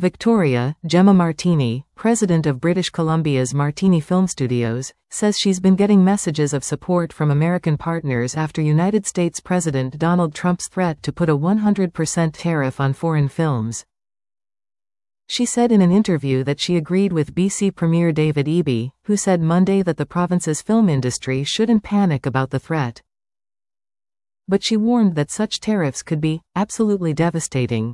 Victoria, Gemma Martini, president of British Columbia's Martini Film Studios, says she's been getting messages of support from American partners after United States President Donald Trump's threat to put a 100% tariff on foreign films. She said in an interview that she agreed with BC Premier David Eby, who said Monday that the province's film industry shouldn't panic about the threat. But she warned that such tariffs could be absolutely devastating.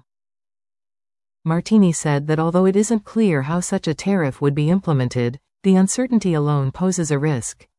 Martini said that although it isn't clear how such a tariff would be implemented, the uncertainty alone poses a risk.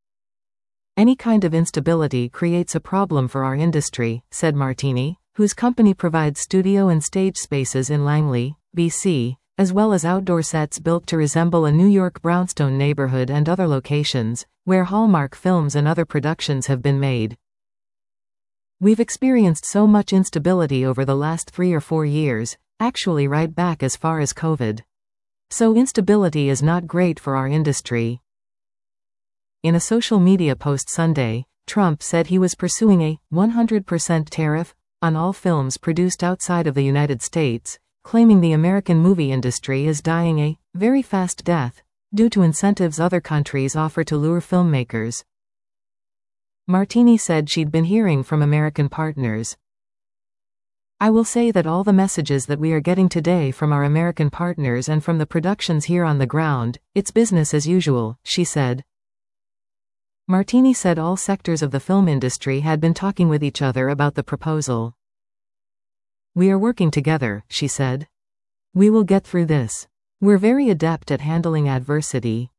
Any kind of instability creates a problem for our industry, said Martini, whose company provides studio and stage spaces in Langley, BC, as well as outdoor sets built to resemble a New York brownstone neighborhood and other locations, where Hallmark films and other productions have been made. We've experienced so much instability over the last 3 or 4 years, actually right back as far as COVID. So instability is not great for our industry. In a social media post Sunday, Trump said he was pursuing a 100% tariff on all films produced outside of the United States, claiming the American movie industry is dying a very fast death due to incentives other countries offer to lure filmmakers. Martini said she'd been hearing from American partners. I will say that all the messages that we are getting today from our American partners and from the productions here on the ground, it's business as usual, she said. Martini said all sectors of the film industry had been talking with each other about the proposal. We are working together, she said. We will get through this. We're very adept at handling adversity.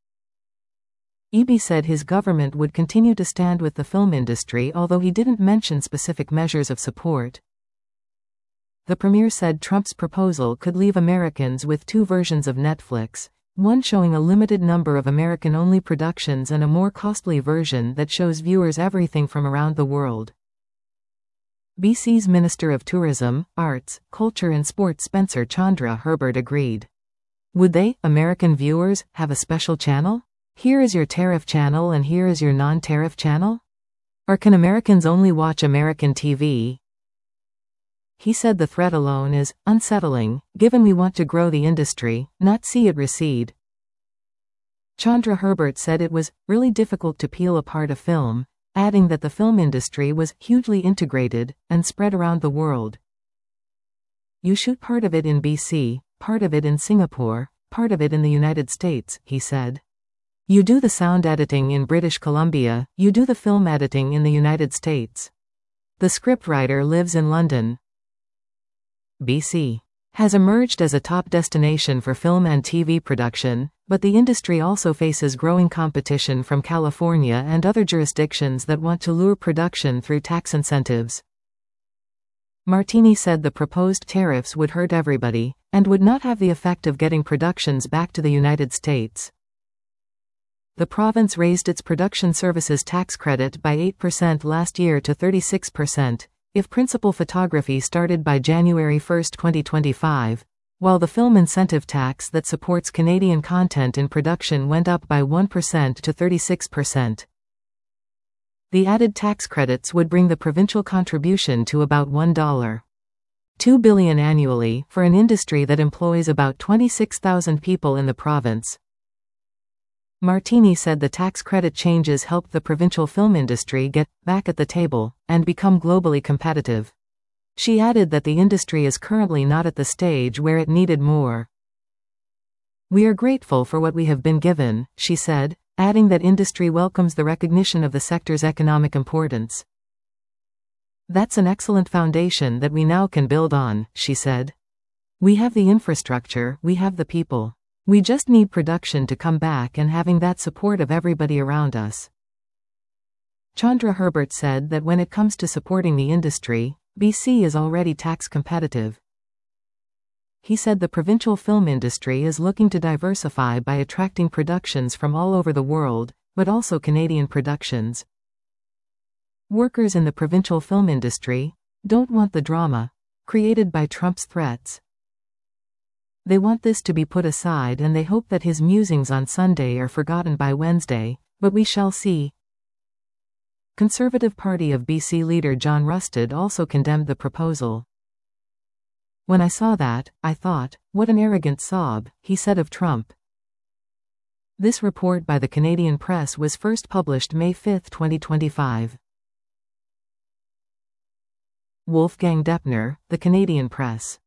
Eby said his government would continue to stand with the film industry, although he didn't mention specific measures of support. The premier said Trump's proposal could leave Americans with 2 versions of Netflix, one showing a limited number of American-only productions and a more costly version that shows viewers everything from around the world. BC's Minister of Tourism, Arts, Culture and Sports Spencer Chandra Herbert agreed. Would they, American viewers, have a special channel? Here is your tariff channel and here is your non-tariff channel? Or can Americans only watch American TV? He said the threat alone is unsettling, given we want to grow the industry, not see it recede. Chandra Herbert said it was really difficult to peel apart a film, adding that the film industry was hugely integrated and spread around the world. You shoot part of it in BC, part of it in Singapore, part of it in the United States, he said. You do the sound editing in British Columbia, you do the film editing in the United States. The scriptwriter lives in London. BC has emerged as a top destination for film and TV production, but the industry also faces growing competition from California and other jurisdictions that want to lure production through tax incentives. Martini said the proposed tariffs would hurt everybody, and would not have the effect of getting productions back to the United States. The province raised its production services tax credit by 8% last year to 36%. If principal photography started by January 1, 2025, while the film incentive tax that supports Canadian content in production went up by 1% to 36%. The added tax credits would bring the provincial contribution to about $1.2 billion annually, for an industry that employs about 26,000 people in the province. Martini said the tax credit changes helped the provincial film industry get back at the table and become globally competitive. She added that the industry is currently not at the stage where it needed more. We are grateful for what we have been given, she said, adding that industry welcomes the recognition of the sector's economic importance. That's an excellent foundation that we now can build on, she said. We have the infrastructure, we have the people. We just need production to come back and having that support of everybody around us. Chandra Herbert said that when it comes to supporting the industry, BC is already tax competitive. He said the provincial film industry is looking to diversify by attracting productions from all over the world, but also Canadian productions. Workers in the provincial film industry don't want the drama created by Trump's threats. They want this to be put aside and they hope that his musings on Sunday are forgotten by Wednesday, but we shall see. Conservative Party of BC leader John Rustad also condemned the proposal. When I saw that, I thought, what an arrogant sob, he said of Trump. This report by the Canadian Press was first published May 5, 2025. Wolfgang Deppner, The Canadian Press.